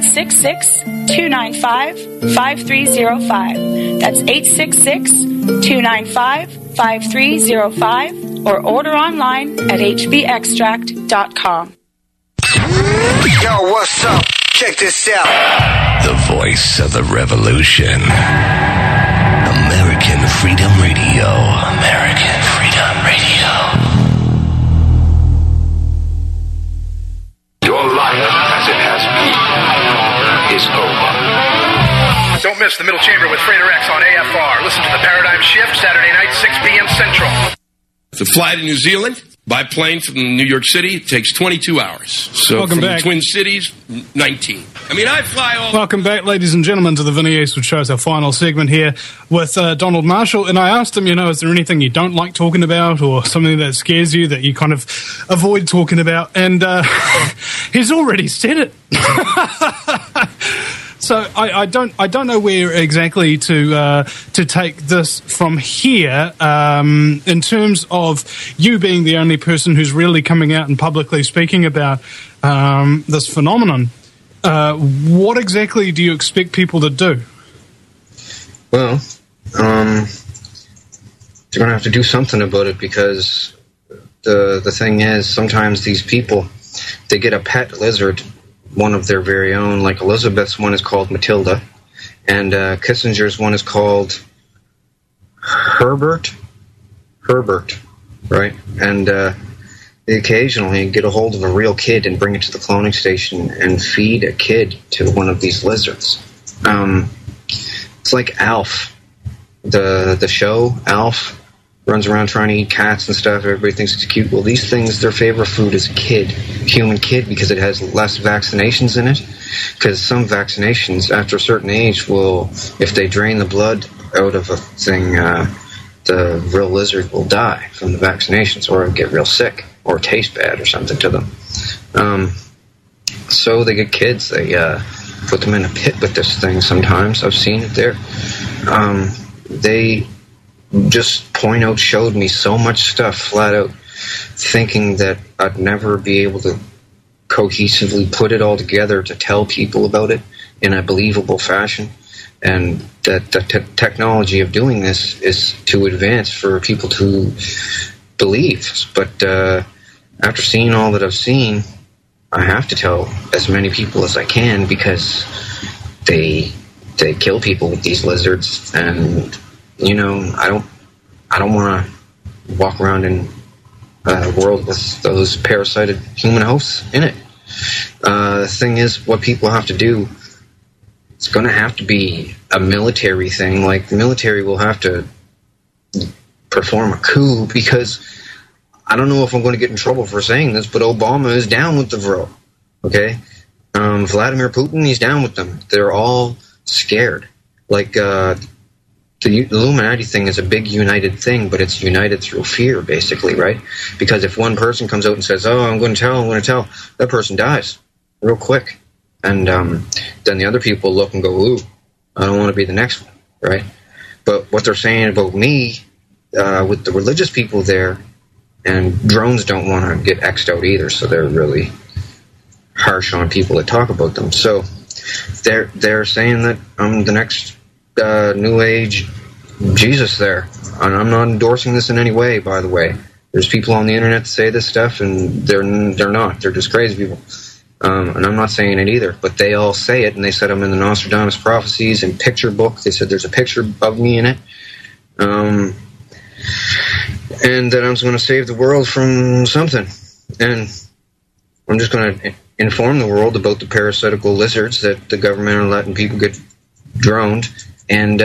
866-295-5305. That's 866-295-5305. Or order online at hbextract.com. Yo, what's up? Check this out. The voice of the revolution. American Freedom Radio. American Freedom Radio. Your life, as it has been, is over. Don't miss the Middle Chamber with Frater X on AFR. Listen to the Paradigm Shift Saturday night, 6 p.m. Central. To fly to New Zealand by plane from New York City, it takes 22 hours. So Welcome from back. the Twin Cities, 19. I mean, I fly all... Welcome back, ladies and gentlemen, to the Vinny Eastwood Show. It's our final segment here with Donald Marshall. And I asked him, is there anything you don't like talking about or something that scares you that you kind of avoid talking about? And he's already said it. So I don't know where exactly to take this from here in terms of you being the only person who's really coming out and publicly speaking about this phenomenon. What exactly do you expect people to do? Well, they're going to have to do something about it because the thing is, sometimes these people, they get a pet lizard, one of their very own. Like Elizabeth's one is called Matilda, and Kissinger's one is called Herbert, right? And they occasionally get a hold of a real kid and bring it to the cloning station and feed a kid to one of these lizards. It's like Alf, the show Alf. Runs around trying to eat cats and stuff. Everybody thinks it's cute. Well, these things, their favorite food is human kid, because it has less vaccinations in it. Because some vaccinations, after a certain age, will, if they drain the blood out of a thing, the real lizard will die from the vaccinations, or get real sick, or taste bad, or something to them. So they get kids. They put them in a pit with this thing. Sometimes I've seen it there. They just showed me so much stuff flat out, thinking that I'd never be able to cohesively put it all together to tell people about it in a believable fashion, and that the technology of doing this is to advance for people to believe. But after seeing all that I've seen, I have to tell as many people as I can, because they kill people with these lizards, and I don't want to walk around in a world with those parasited human hosts in it. The thing is, what people have to do, it's going to have to be a military thing. Like, the military will have to perform a coup, because I don't know if I'm going to get in trouble for saying this, but Obama is down with the Vril. Okay? Vladimir Putin, he's down with them. They're all scared. Like, the Illuminati thing is a big united thing, but it's united through fear, basically, right? Because if one person comes out and says, oh, I'm going to tell, that person dies real quick. And then the other people look and go, ooh, I don't want to be the next one, right? But what they're saying about me, with the religious people there, and drones don't want to get X'd out either, so they're really harsh on people that talk about them. So they're saying that I'm the next New Age Jesus there. And I'm not endorsing this in any way, by the way. There's people on the internet that say this stuff, and they're not. They're just crazy people. And I'm not saying it either, but they all say it, and they said I'm in the Nostradamus Prophecies and picture book. They said there's a picture of me in it. And that I'm going to save the world from something. And I'm just going to inform the world about the parasitical lizards that the government are letting people get droned, and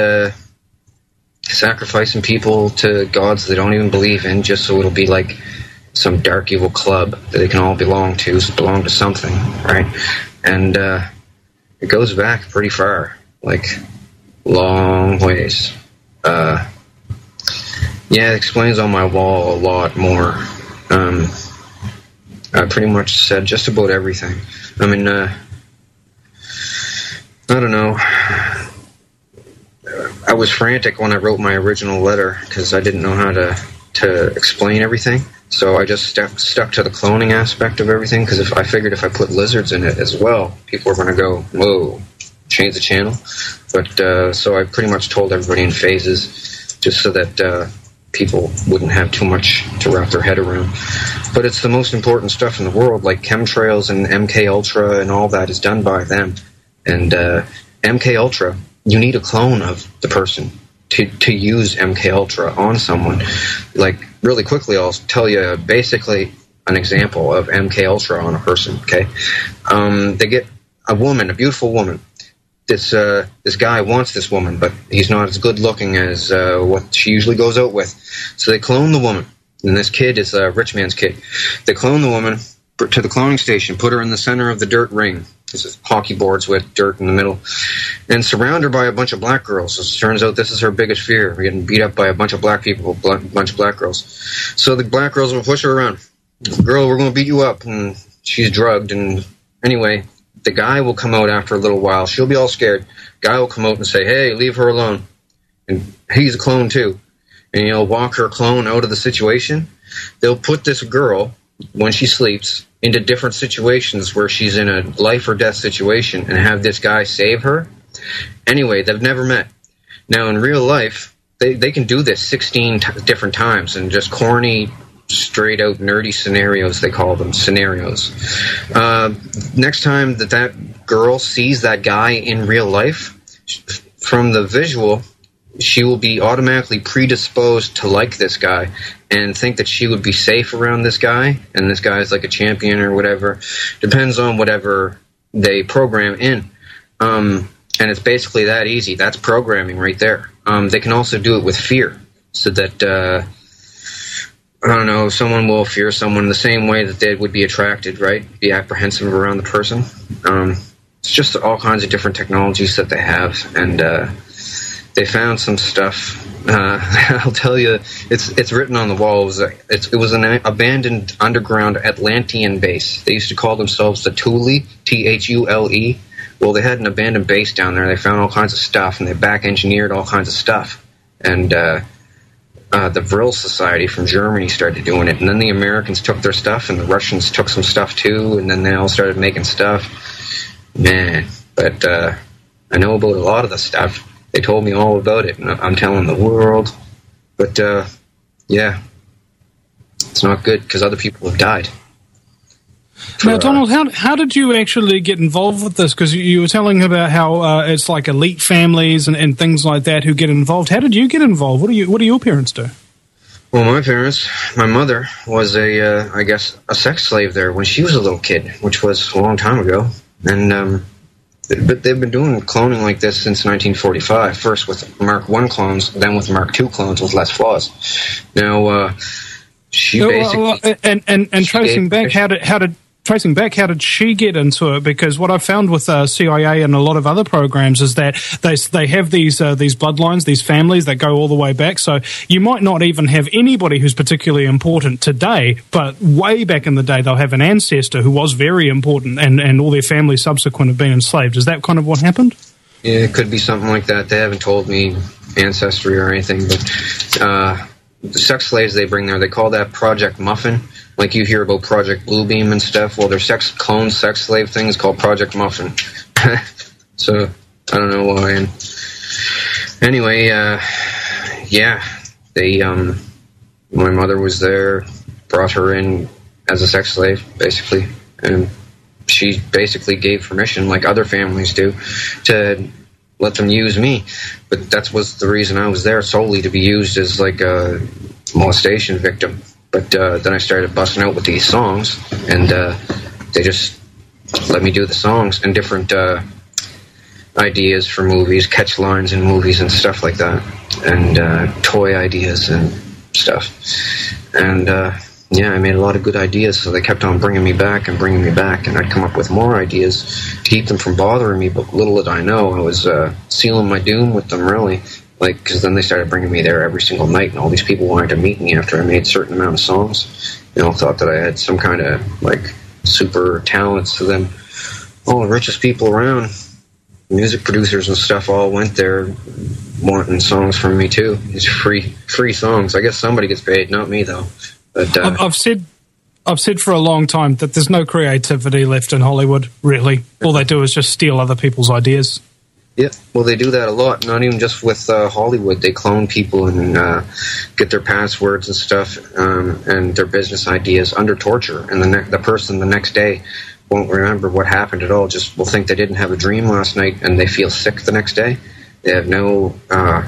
sacrificing people to gods they don't even believe in, just so it'll be like some dark evil club that they can all belong to something, right? And it goes back pretty far, like long ways. Yeah, it explains on my wall a lot more. I pretty much said just about everything. I mean, I don't know. I was frantic when I wrote my original letter because I didn't know how to explain everything. So I just stuck to the cloning aspect of everything, because if I figured if I put lizards in it as well, people were going to go, whoa, change the channel. But so I pretty much told everybody in phases, just so that people wouldn't have too much to wrap their head around. But it's the most important stuff in the world, like chemtrails and MK Ultra and all that is done by them. And MK Ultra, you need a clone of the person to use MK Ultra on someone. Like, really quickly, I'll tell you basically an example of MK Ultra on a person, okay? They get a woman, a beautiful woman. This guy wants this woman, but he's not as good looking as what she usually goes out with. So they clone the woman, and this kid is a rich man's kid. They clone the woman to the cloning station, put her in the center of the dirt ring. This is hockey boards with dirt in the middle, and surround her by a bunch of black girls. As it turns out, this is her biggest fear: getting beat up by a bunch of black people, a bunch of black girls. So the black girls will push her around. Girl, we're going to beat you up, and she's drugged. And anyway, the guy will come out after a little while. She'll be all scared. Guy will come out and say, "Hey, leave her alone." And he's a clone too, and he'll walk her clone out of the situation. They'll put this girl, when she sleeps, into different situations where she's in a life or death situation, and have this guy save her. Anyway, they've never met. Now, in real life, they can do this 16 different times, and just corny, straight out nerdy scenarios, they call them scenarios. Next time that girl sees that guy in real life, from the visual, she will be automatically predisposed to like this guy and think that she would be safe around this guy, and this guy is like a champion or whatever. Depends on whatever they program in. And it's basically that easy. That's programming right there. They can also do it with fear, so that, I don't know, someone will fear someone the same way that they would be attracted, right? Be apprehensive around the person. It's just all kinds of different technologies that they have, and they found some stuff. I'll tell you, it's written on the wall. It was an abandoned underground Atlantean base. They used to call themselves the Thule, Thule. Well, they had an abandoned base down there. They found all kinds of stuff, and they back-engineered all kinds of stuff. And the Vril Society from Germany started doing it. And then the Americans took their stuff, and the Russians took some stuff too, and then they all started making stuff. Man, but I know about a lot of the stuff. They told me all about it, and I'm telling the world. But, yeah, it's not good because other people have died. Now, Donald, how did you actually get involved with this? Because you were telling about how it's like elite families and things like that who get involved. How did you get involved? What do your parents do? Well, my mother was a sex slave there when she was a little kid, which was a long time ago. And but they've been doing cloning like this since 1945. First with Mark I clones, then with Mark II clones with less flaws. Now, she basically Tracing back, how did she get into it? Because what I've found with CIA and a lot of other programs is that they have these bloodlines, these families that go all the way back. So you might not even have anybody who's particularly important today, but way back in the day they'll have an ancestor who was very important, and all their families subsequent have been enslaved. Is that kind of what happened? Yeah, it could be something like that. They haven't told me ancestry or anything, but the sex slaves they bring there, they call that Project Muffin. Like you hear about Project Bluebeam and stuff. Well, their sex slave thing is called Project Muffin. So, I don't know why. And anyway, yeah, they, my mother was there, brought her in as a sex slave, basically. And she basically gave permission, like other families do, to let them use me. But that was the reason I was there, solely to be used as like a molestation victim. But then I started busting out with these songs, and they just let me do the songs and different ideas for movies, catch lines in movies and stuff like that, and toy ideas and stuff. And yeah, I made a lot of good ideas, so they kept on bringing me back, and I'd come up with more ideas to keep them from bothering me. But little did I know, I was sealing my doom with them, really. Like, because then they started bringing me there every single night, and all these people wanted to meet me after I made a certain amount of songs. They all thought that I had some kind of, like, super talents. So then all the richest people around, music producers and stuff, all went there wanting songs from me, too. It's free songs. I guess somebody gets paid, not me, though. But I've said for a long time that there's no creativity left in Hollywood, really. All they do is just steal other people's ideas. Yeah, well, they do that a lot, not even just with Hollywood. They clone people and get their passwords and stuff and their business ideas under torture. And the person the next day won't remember what happened at all, just will think they didn't have a dream last night, and they feel sick the next day. They have no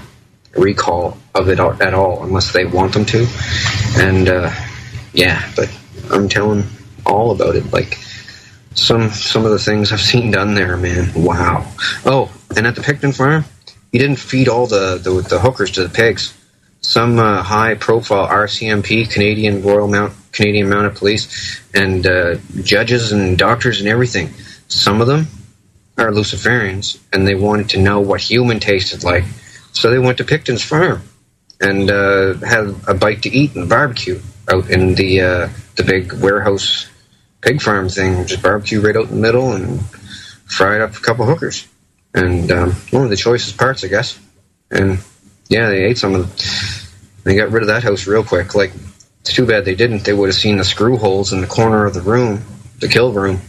recall of it at all unless they want them to. And, yeah, but I'm telling all about it, like... Some of the things I've seen done there, man. Wow. Oh, and at the Picton farm, you didn't feed all the hookers to the pigs. Some high-profile RCMP, Canadian Mounted Police, and judges and doctors and everything. Some of them are Luciferians, and they wanted to know what human tasted like. So they went to Picton's farm and had a bite to eat and barbecue out in the big warehouse pig farm thing, just barbecue right out in the middle and fried up a couple hookers. And one of the choicest parts, I guess. And yeah, they ate some of them. They got rid of that house real quick. Like, it's too bad they didn't. They would have seen the screw holes in the corner of the room, the kill room.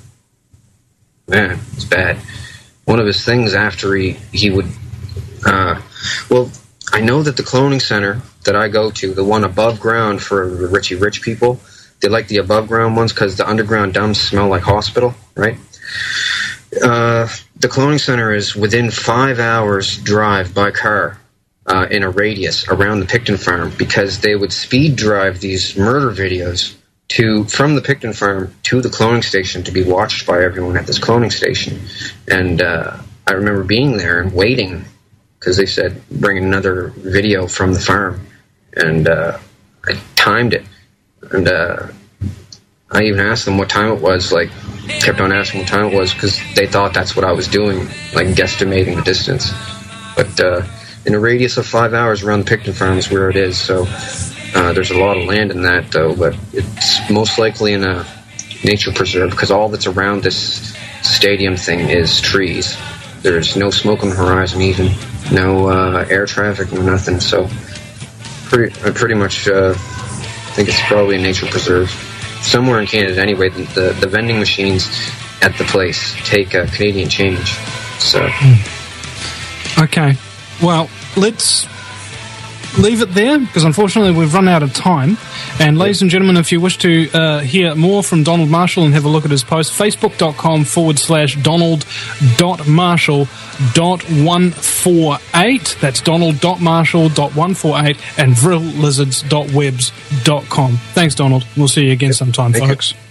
Man, it's bad. One of his things after he would... well, I know that the cloning center that I go to, the one above ground for the rich people, they like the above-ground ones because the underground dumps smell like hospital, right? The cloning center is within 5 hours drive by car in a radius around the Picton farm, because they would speed drive these murder videos from the Picton farm to the cloning station to be watched by everyone at this cloning station. And I remember being there and waiting because they said bring another video from the farm, and I timed it. And I even asked them what time it was, like, kept on asking what time it was, because they thought that's what I was doing, like, guesstimating the distance. But in a radius of 5 hours around the Picton Farm is where it is. So there's a lot of land in that, though, but it's most likely in a nature preserve because all that's around this stadium thing is trees. There's no smoke on the horizon, even no air traffic, no nothing. So I pretty much think it's probably a nature preserve somewhere in Canada. Anyway, the vending machines at the place take Canadian change. So okay, well, let's leave it there because unfortunately we've run out of time. And ladies and gentlemen, if you wish to hear more from Donald Marshall and have a look at his post, facebook.com/donald.marshall.148. That's donald.marshall.148 and vrilllizards.webs.com. Thanks, Donald. We'll see you again sometime, folks.